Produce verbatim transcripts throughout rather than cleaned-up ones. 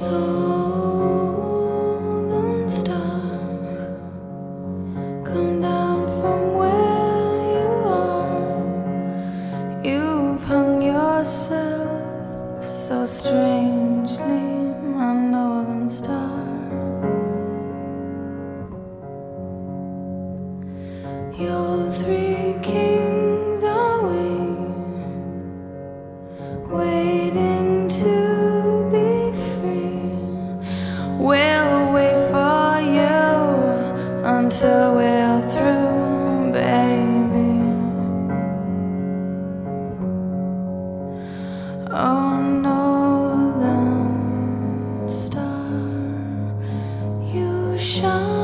Golden star, come down from where you are. You've hung yourself so strangely, my northern star. Your three kings are waiting, waiting to be free. We'll wait for you until we're through, baby. Oh, northern star, you shine.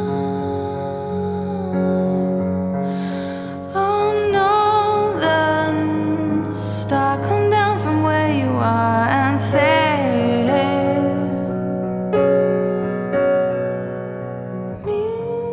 Come down from where you are and say me.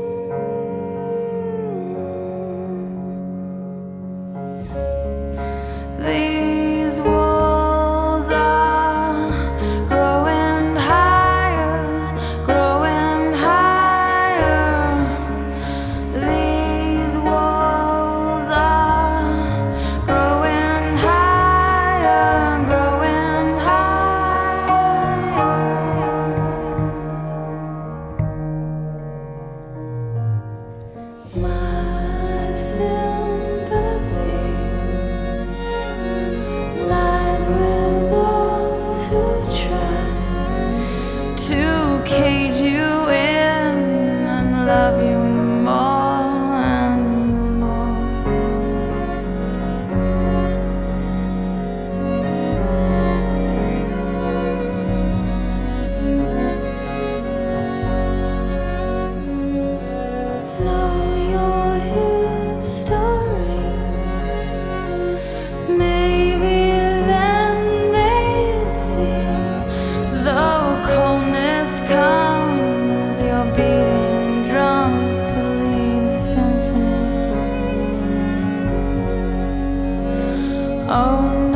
These walls are growing higher, growing higher. These walls are growing higher, growing higher. My sympathy lies with those who try to cage you in and love you more and more. Know your history. Maybe then they'd see, though coldness comes, your beating drums could lead a symphony. Oh,